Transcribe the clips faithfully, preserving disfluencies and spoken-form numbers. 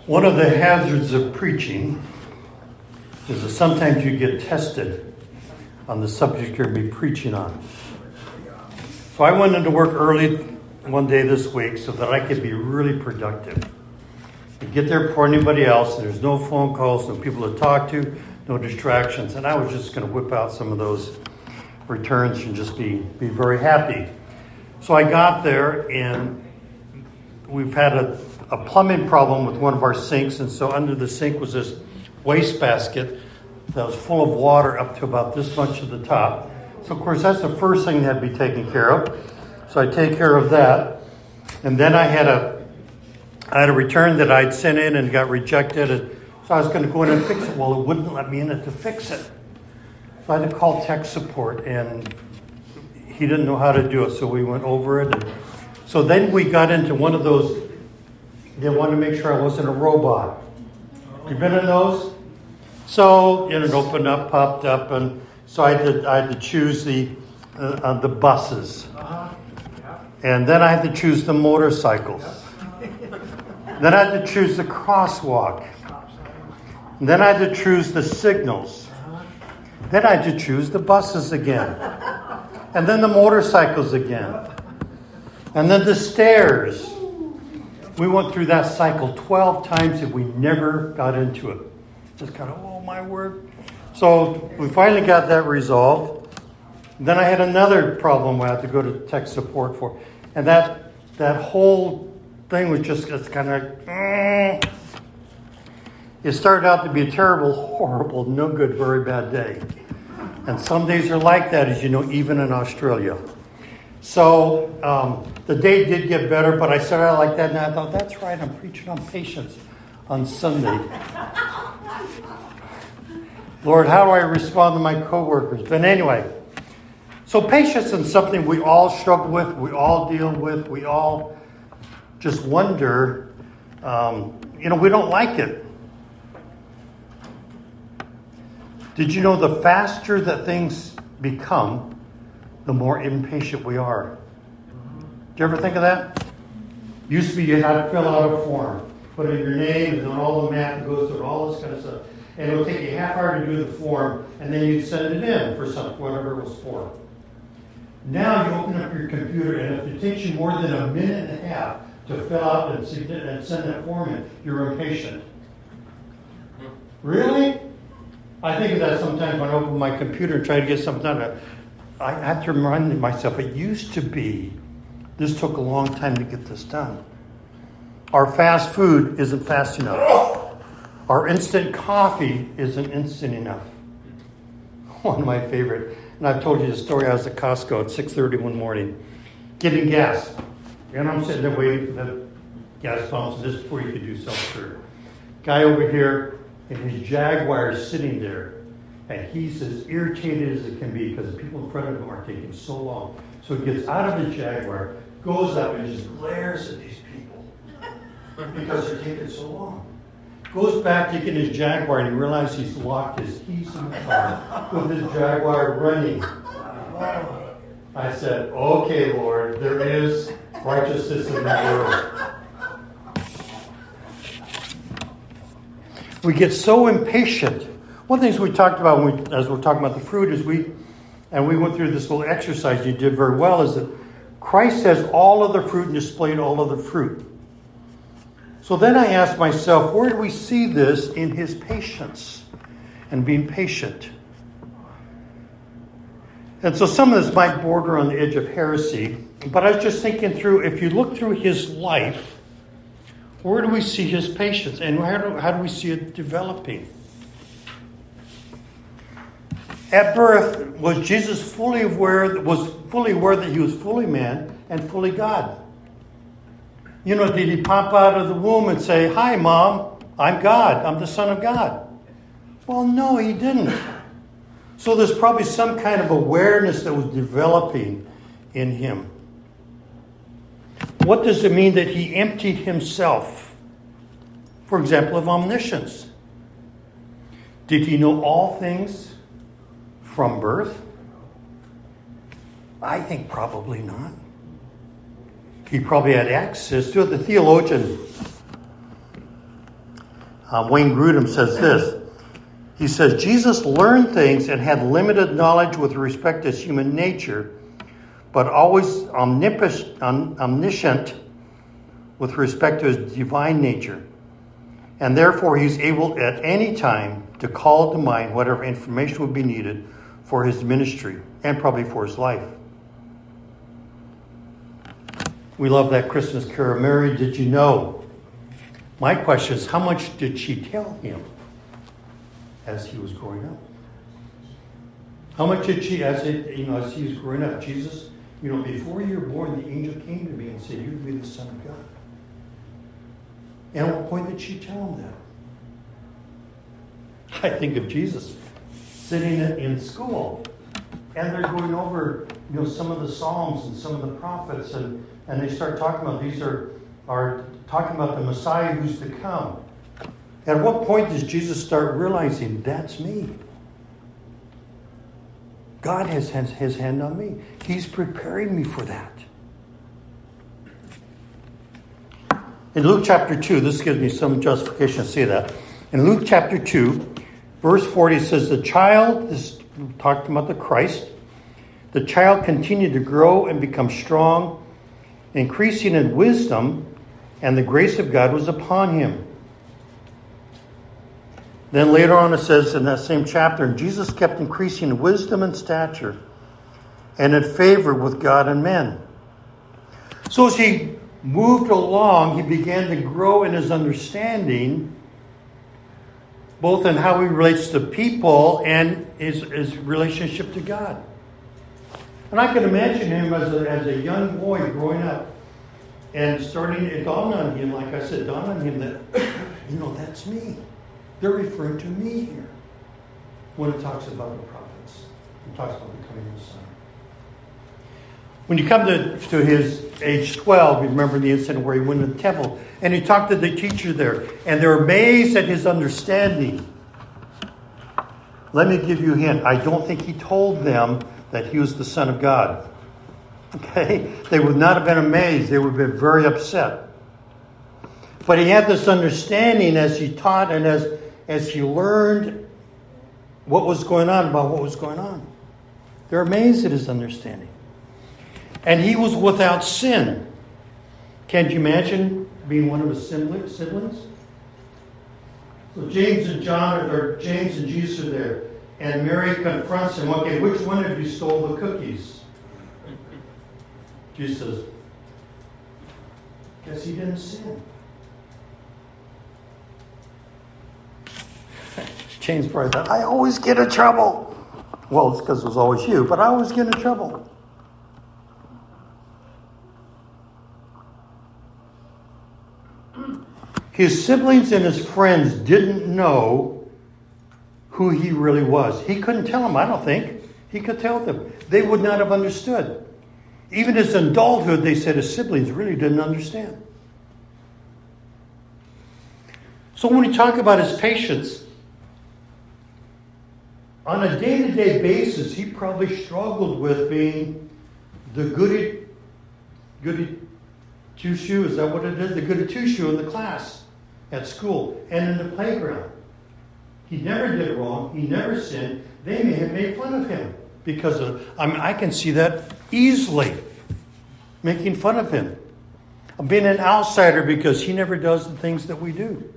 One of the hazards of preaching is that sometimes you get tested on the subject you're going to be preaching on. So I went into work early one day this week so that I could be really productive. You get there before anybody else, there's no phone calls, no people to talk to, no distractions, and I was just going to whip out some of those returns and just be, be very happy. So I got there, and we've had a, a plumbing problem with one of our sinks, and so under the sink was this wastebasket that was full of water up to about this much at the top. So, of course, that's the first thing that had to be taken care of. So I take care of that. And then I had a I had a return that I'd sent in and got rejected. And so I was going to go in and fix it. Well, it wouldn't let me in it to fix it. So I had to call tech support, and he didn't know how to do it. So we went over it. And so then we got into one of those. They wanted to make sure I wasn't a robot. You been in those? So, you know, it opened up, popped up, and so I had to, I had to choose the uh, uh, the buses. And then I had to choose the motorcycles. Then I had to choose the crosswalk. And then I had to choose the signals. Then I had to choose the buses again. And then the motorcycles again. And then the stairs. We went through that cycle twelve times and we never got into it. Just kind of, oh my word. So we finally got that resolved. Then I had another problem I had to go to tech support for. And that that whole thing was just it's kind of like, mm. It started out to be a terrible, horrible, no good, very bad day. And some days are like that, as you know, even in Australia. So um, the day did get better, but I started out like that, and I thought, that's right, I'm preaching on patience on Sunday. Lord, how do I respond to my coworkers? But anyway, so patience is something we all struggle with, we all deal with, we all just wonder, um, you know, we don't like it. Did you know the faster that things become, the more impatient we are? Do you ever think of that? Used to be you had to fill out a form, put in your name, and then all the math goes through, and all this kind of stuff. And it would take you a half hour to do the form, and then you'd send it in for something, whatever it was for. Now you open up your computer, and if it takes you more than a minute and a half to fill out and send that form in, you're impatient. Really? I think of that sometimes when I open my computer and try to get something done. I have to remind myself, it used to be, this took a long time to get this done. Our fast food isn't fast enough. Our instant coffee isn't instant enough. One of my favorite. And I've told you the story. I was at Costco at six thirty one morning, getting gas. And I'm sitting there waiting for the gas pumps just before you could do self-serve. Guy over here in his Jaguar is sitting there. And he's as irritated as it can be because the people in front of him are taking so long. So he gets out of the Jaguar, goes up and just glares at these people because they're taking so long. Goes back to get his Jaguar and he realizes he's locked his keys in the car with his Jaguar running. I said, okay, Lord, there is righteousness in that world. We get so impatient. One of the things we talked about when we, as we're talking about the fruit is we, and we went through this little exercise you did very well, is that Christ has all of the fruit and displayed all of the fruit. So then I asked myself, where do we see this in his patience and being patient? And so some of this might border on the edge of heresy, but I was just thinking through, if you look through his life, where do we see his patience and how do, how do we see it developing? At birth, was Jesus fully aware, was fully aware that he was fully man and fully God? You know, did he pop out of the womb and say, hi, Mom, I'm God. I'm the Son of God. Well, no, he didn't. So there's probably some kind of awareness that was developing in him. What does it mean that he emptied himself? For example, of omniscience. Did he know all things from birth? I think probably not. He probably had access to it. The theologian Um, Wayne Grudem says this. He says, Jesus learned things and had limited knowledge with respect to human nature, but always omnipotent, omniscient with respect to his divine nature. And therefore, he's able at any time to call to mind whatever information would be needed for his ministry and probably for his life. We love that Christmas carol, Mary, did you know? My question is, how much did she tell him as he was growing up? How much did she, as it, you know, as he was growing up, Jesus, you know, before you were born, the angel came to me and said, you'd be the Son of God. And at what point did she tell him that? I think of Jesus sitting in school, and they're going over, you know, some of the Psalms and some of the prophets, and, and they start talking about these are, are talking about the Messiah who's to come. At what point does Jesus start realizing, that's me? God has his hand on me. He's preparing me for that. In Luke chapter two, this gives me some justification to say that. In Luke chapter two, verse forty says, the child, this talked about the Christ, the child continued to grow and become strong, increasing in wisdom, and the grace of God was upon him. Then later on it says in that same chapter, and Jesus kept increasing in wisdom and stature and in favor with God and men. So as he moved along, he began to grow in his understanding, both in how he relates to people and his, his relationship to God. And I can imagine him as a, as a young boy growing up and starting to dawn on him, like I said, dawn on him that, you know, that's me. They're referring to me here when it talks about the prophets. It talks about the coming of the Son. When you come to, to his age twelve, you remember the incident where he went to the temple and he talked to the teacher there, and they're amazed at his understanding. Let me give you a hint. I don't think he told them that he was the Son of God. Okay? They would not have been amazed. They would have been very upset. But he had this understanding as he taught and as, as he learned what was going on about what was going on. They're amazed at his understanding. And he was without sin. Can't you imagine being one of his siblings? So James and John, or James and Jesus are there. And Mary confronts him. Okay, which one of you stole the cookies? Jesus says, guess he didn't sin. James probably thought, I always get in trouble. Well, it's because it was always you, but I always get in trouble. His siblings and his friends didn't know who he really was. He couldn't tell them, I don't think. He could tell them. They would not have understood. Even his adulthood, they said his siblings really didn't understand. So when we talk about his patience, on a day-to-day basis, he probably struggled with being the goody, goody two-shoe, is that what it is? The goody two-shoe in the class at school and in the playground. He never did wrong. He never sinned. They may have made fun of him because of, I mean, I can see that easily, making fun of him. Of being an outsider because he never does the things that we do.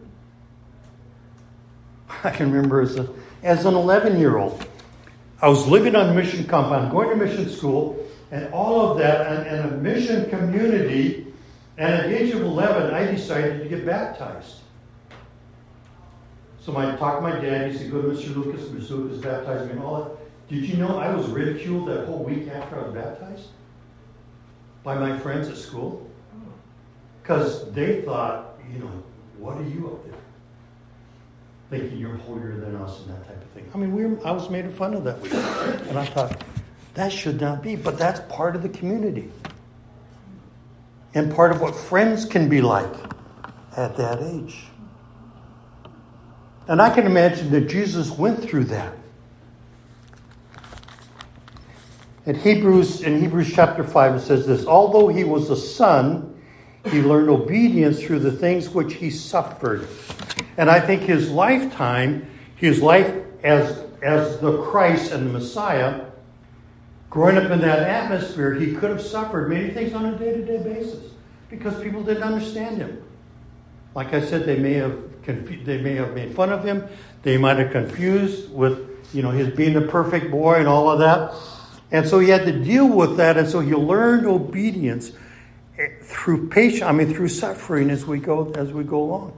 I can remember as a As an eleven-year-old, I was living on a mission compound, going to mission school, and all of that, and, and a mission community. And at the age of eleven, I decided to get baptized. So I talked to my dad. He said, go to Mister Lucas. Mister Lucas baptized me and all that. Did you know I was ridiculed that whole week after I was baptized? By my friends at school? Because they thought, you know, what are you up there? Thinking you're holier than us and that type of thing. I mean, we were, I was made fun of that week. And I thought, that should not be. But that's part of the community. And part of what friends can be like at that age. And I can imagine that Jesus went through that. In Hebrews, in Hebrews chapter five, it says this, although he was a son, he learned obedience through the things which he suffered. And I think his lifetime, his life as, as the Christ and the Messiah, growing up in that atmosphere, he could have suffered many things on a day-to-day basis because people didn't understand him. Like I said, they may have confu- they may have made fun of him. They might have confused with, you know, his being a perfect boy and all of that. And so he had to deal with that. And so he learned obedience through patience. I mean, through suffering as we go as we go along.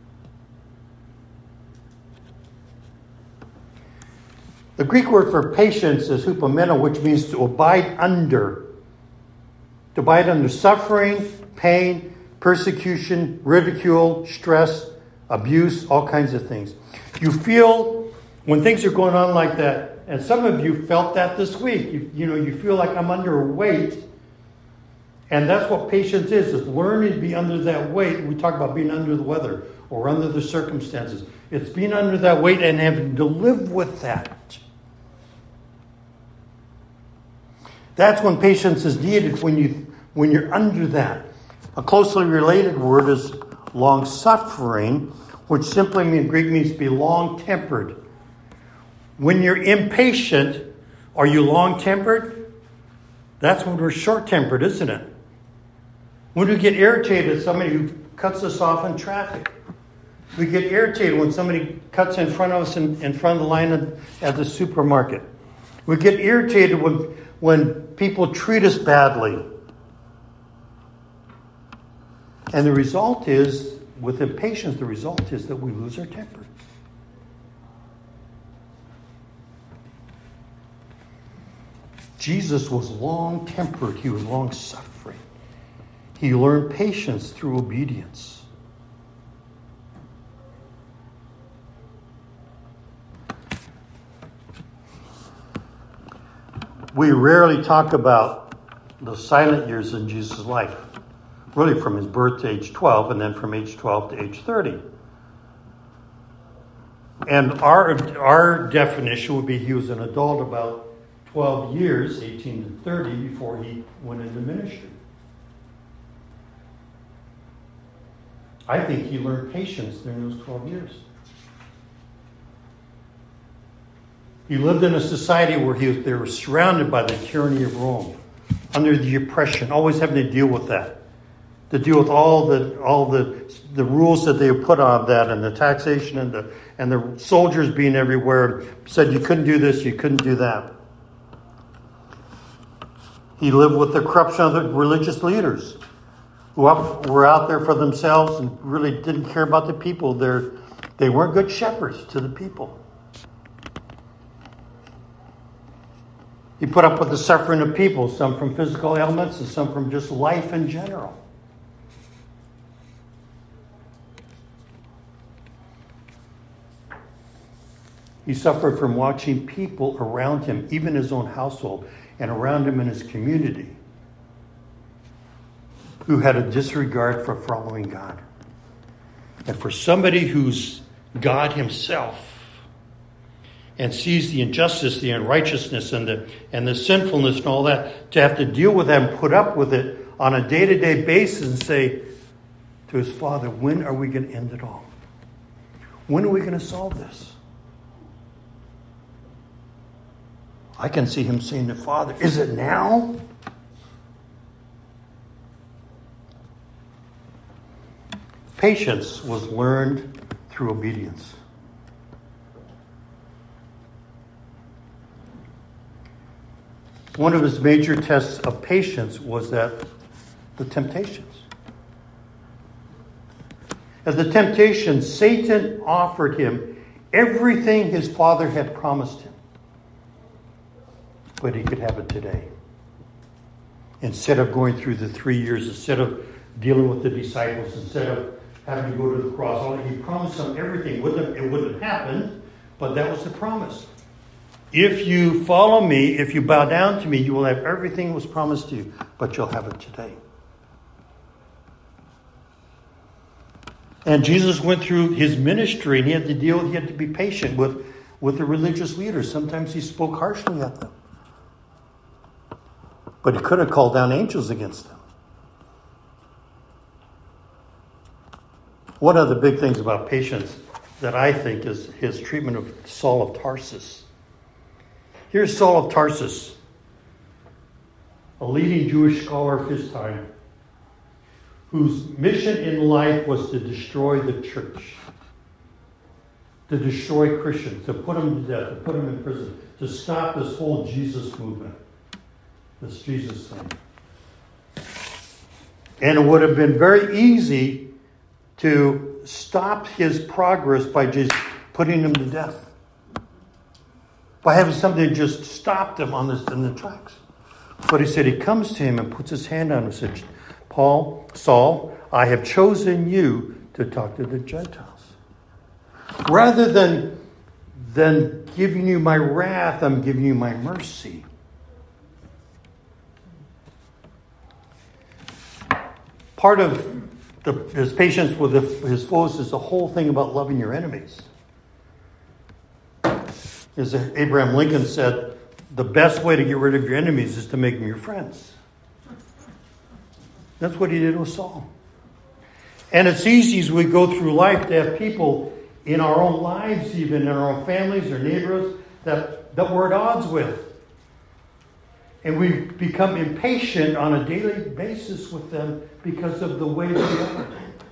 The Greek word for patience is hupomeno, which means to abide under. To abide under suffering, pain, persecution, ridicule, stress, abuse, all kinds of things. You feel when things are going on like that, and some of you felt that this week. You, you know, you feel like I'm under a weight. And that's what patience is, is learning to be under that weight. We talk about being under the weather or under the circumstances. It's being under that weight and having to live with that. That's when patience is needed, when, you, when you're under that. A closely related word is long-suffering, which simply in Greek means to be long-tempered. When you're impatient, are you long-tempered? That's when we're short-tempered, isn't it? When we get irritated at somebody who cuts us off in traffic. We get irritated when somebody cuts in front of us in, in front of the line at, at the supermarket. We get irritated when, when people treat us badly. And the result is, with impatience, the result is that we lose our temper. Jesus was long-tempered. He was long-suffering. He learned patience through obedience. We rarely talk about the silent years in Jesus' life. Really from his birth to age twelve, and then from age twelve to age thirty. And our, our definition would be he was an adult about twelve years, eighteen to thirty, before he went into ministry. I think he learned patience during those twelve years. He lived in a society where he was, they were surrounded by the tyranny of Rome, under the oppression, always having to deal with that. To deal with all the all the the rules that they put on that, and the taxation, and the and the soldiers being everywhere, said you couldn't do this, you couldn't do that. He lived with the corruption of the religious leaders, who were out there for themselves and really didn't care about the people. They're, they weren't good shepherds to the people. He put up with the suffering of people, some from physical ailments and some from just life in general. He suffered from watching people around him, even his own household, and around him in his community, who had a disregard for following God. And for somebody who's God himself and sees the injustice, the unrighteousness, and the and the sinfulness and all that, to have to deal with that and put up with it on a day-to-day basis and say to his father, when are we going to end it all? When are we going to solve this? I can see him saying to Father, is it now? Patience was learned through obedience. One of his major tests of patience was that the temptations. As the temptations, Satan offered him everything his father had promised him. But he could have it today. Instead of going through the three years, instead of dealing with the disciples, instead of having to go to the cross, he promised them everything. It wouldn't have, it wouldn't have happened, but that was the promise. If you follow me, if you bow down to me, you will have everything that was promised to you, but you'll have it today. And Jesus went through his ministry, and he had to deal, he had to be patient with, with the religious leaders. Sometimes he spoke harshly at them. But he could have called down angels against them. One of the big things about patience that I think is his treatment of Saul of Tarsus. Here's Saul of Tarsus, a leading Jewish scholar of his time, whose mission in life was to destroy the church, to destroy Christians, to put them to death, to put them in prison, to stop this whole Jesus movement, this Jesus thing. And it would have been very easy to stop his progress by just putting him to death, by having something that just stopped him on this, in the tracks. But he said he comes to him and puts his hand on him and said, Paul, Saul, I have chosen you to talk to the Gentiles. Rather than, than giving you my wrath, I'm giving you my mercy. Part of the, his patience with the, his foes is the whole thing about loving your enemies. As Abraham Lincoln said, the best way to get rid of your enemies is to make them your friends. That's what he did with Saul. And it's easy as we go through life to have people in our own lives, even in our own families or neighbors, that, that we're at odds with. And we become impatient on a daily basis with them because of the way they are,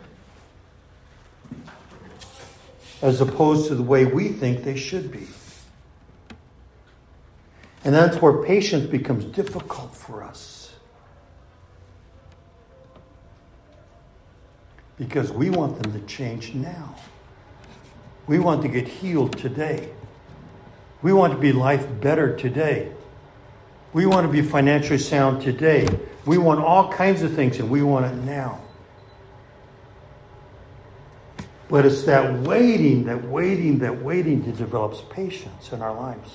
as opposed to the way we think they should be. And that's where patience becomes difficult for us. Because we want them to change now. We want to get healed today. We want to be life better today. We want to be financially sound today. We want all kinds of things, and we want it now. But it's that waiting, that waiting, that waiting that develops patience in our lives.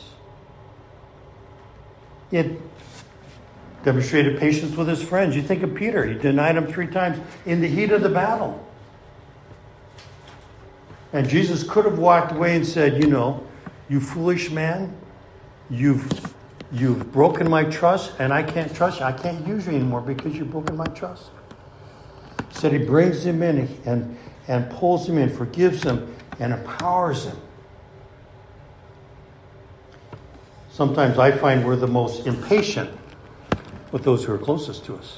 He had demonstrated patience with his friends. You think of Peter. He denied him three times in the heat of the battle. And Jesus could have walked away and said, you know, you foolish man, you've you've broken my trust, and I can't trust you. I can't use you anymore because you've broken my trust. He said he brings him in and, and pulls him in, forgives him, and empowers him. Sometimes I find we're the most impatient with those who are closest to us,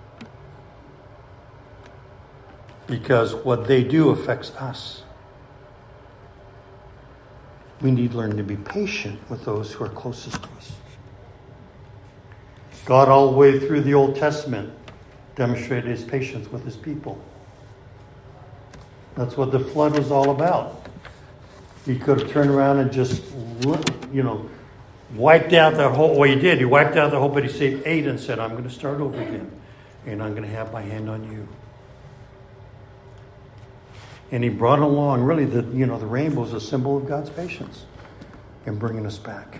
because what they do affects us. We need to learn to be patient with those who are closest to us. God, all the way through the Old Testament, demonstrated his patience with his people. That's what the flood was all about. He could have turned around and just, you know, wiped out that whole, well, he did. He wiped out the whole, but he saved eight and said, I'm going to start over again. And I'm going to have my hand on you. And he brought along, really, the you know, the rainbow is a symbol of God's patience in bringing us back.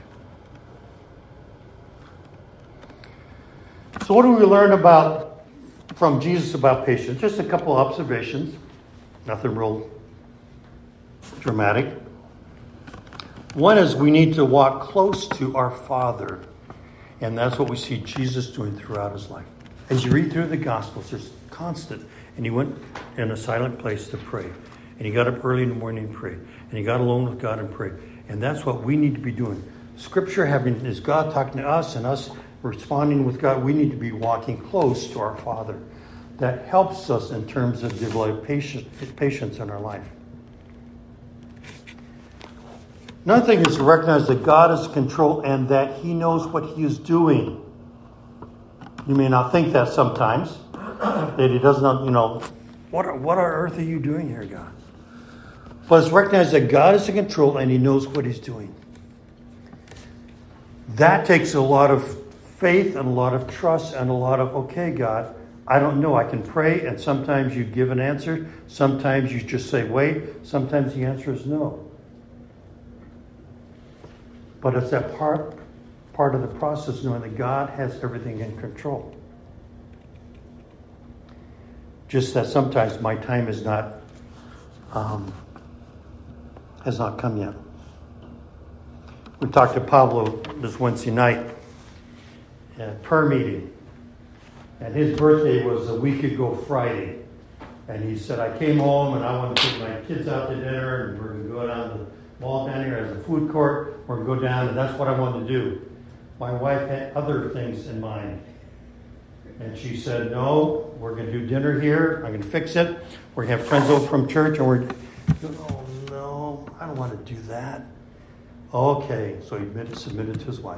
So what do we learn about from Jesus about patience? Just a couple observations. Nothing real dramatic. One is we need to walk close to our Father. And that's what we see Jesus doing throughout his life. As you read through the Gospels, there's constant. And he went in a silent place to pray. And he got up early in the morning and prayed. And he got alone with God and prayed. And that's what we need to be doing. Scripture having is God talking to us and us responding with God. We need to be walking close to our Father. That helps us in terms of developing patience, patience in our life. Another thing is to recognize that God is in control and that he knows what he is doing. You may not think that sometimes. That he does not, you know, what, what on earth are you doing here, God? But it's recognized that God is in control and he knows what he's doing. That takes a lot of faith and a lot of trust and a lot of, okay, God, I don't know. I can pray, and sometimes you give an answer. Sometimes you just say, wait. Sometimes the answer is no. But it's that part, part of the process, knowing that God has everything in control. Just that sometimes my time is not, um, has not come yet. We talked to Pablo this Wednesday night at prayer meeting. And his birthday was a week ago Friday. And he said, I came home and I want to take my kids out to dinner and we're going to go down to the mall down here as a food court. We're going to go down and that's what I wanted to do. My wife had other things in mind. And she said, no, we're going to do dinner here. I'm going to fix it. We're going to have friends over from church. And we're, oh no, I don't want to do that. Okay, so he submitted to his wife.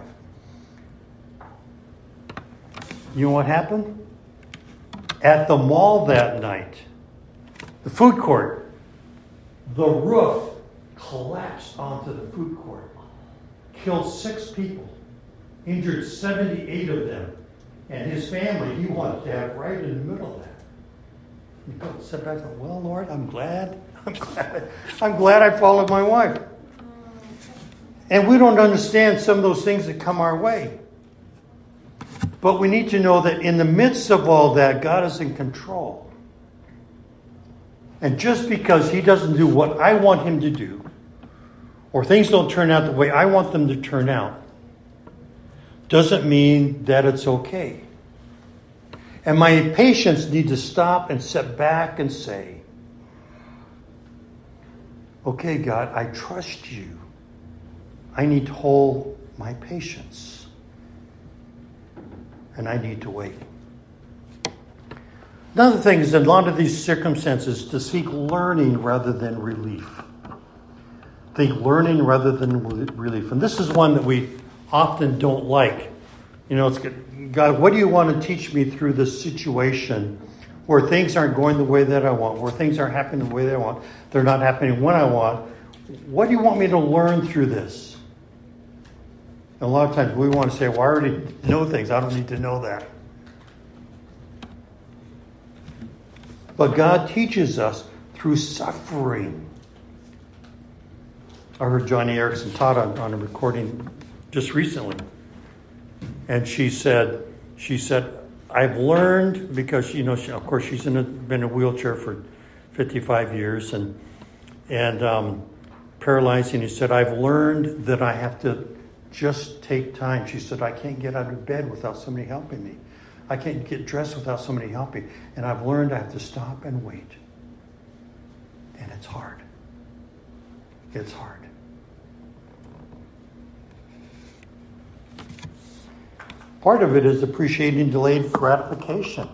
You know what happened? At the mall that night, the food court, the roof collapsed onto the food court, killed six people, injured seventy-eight of them, and his family he wanted to have right in the middle of that. You go sit back and go, well, Lord, I'm glad, I'm glad, I'm glad I followed my wife. And we don't understand some of those things that come our way. But we need to know that in the midst of all that, God is in control. And just because he doesn't do what I want him to do, or things don't turn out the way I want them to turn out, doesn't mean that it's okay. And my patients need to stop and sit back and say, okay, God, I trust you. I need to hold my patience. And I need to wait. Another thing is, in a lot of these circumstances, to seek learning rather than relief. Think learning rather than relief. And this is one that we often don't like. You know, it's good. God, what do you want to teach me through this situation where things aren't going the way that I want, where things aren't happening the way that I want, they're not happening when I want. What do you want me to learn through this? And a lot of times we want to say, well, I already know things. I don't need to know that. But God teaches us through suffering. I heard Johnny Erickson taught on, on a recording just recently. And she said, she said, I've learned, because, you know, she, of course, she's in a, been in a wheelchair for fifty-five years and, and um, paralyzed. And he said, I've learned that I have to just take time. She said, I can't get out of bed without somebody helping me. I can't get dressed without somebody helping. And I've learned I have to stop and wait. And it's hard. It's hard. Part of it is appreciating delayed gratification.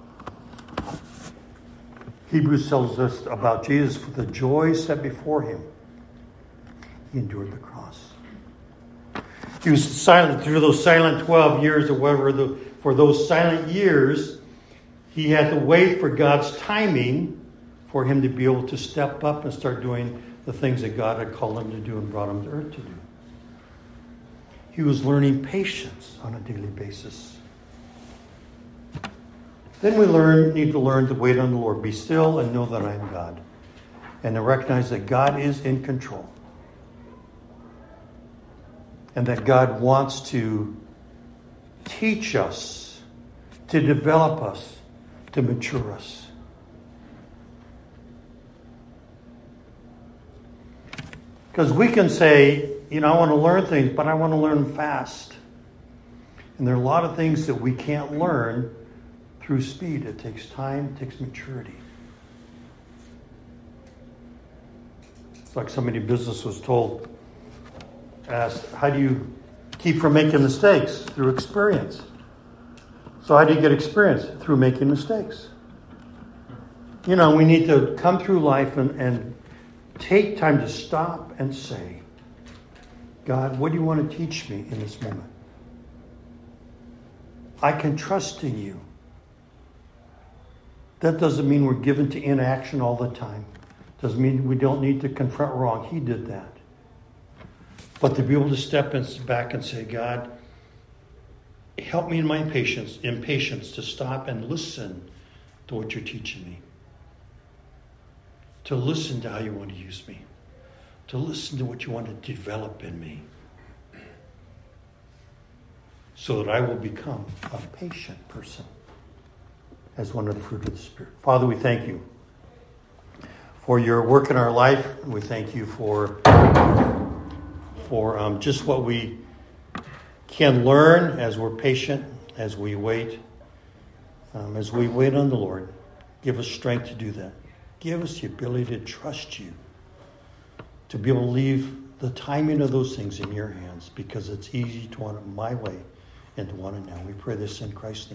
Hebrews tells us about Jesus, for the joy set before him, he endured the cross. He was silent through those silent twelve years or whatever. The, for those silent years, he had to wait for God's timing for him to be able to step up and start doing the things that God had called him to do and brought him to earth to do. He was learning patience on a daily basis. Then we learn, need to learn to wait on the Lord. Be still and know that I am God. And to recognize that God is in control. And that God wants to teach us, to develop us, to mature us. Because we can say, you know, I want to learn things, but I want to learn fast. And there are a lot of things that we can't learn through speed. It takes time, it takes maturity. It's like somebody in business was told, asked, how do you keep from making mistakes? Through experience. So how do you get experience? Through making mistakes. You know, we need to come through life and, and take time to stop and say, God, what do you want to teach me in this moment? I can trust in you. That doesn't mean we're given to inaction all the time. Doesn't mean we don't need to confront wrong. He did that. But to be able to step back and say, God, help me in my patience, impatience to stop and listen to what you're teaching me. To listen to how you want to use me. To listen to what you want to develop in me. So that I will become a patient person as one of the fruit of the Spirit. Father, we thank you for your work in our life. We thank you for, for um, just what we can learn as we're patient, as we wait, um, as we wait on the Lord. Give us strength to do that. Give us the ability to trust you, to be able to leave the timing of those things in your hands, because it's easy to want it my way and to want it now. We pray this in Christ's name.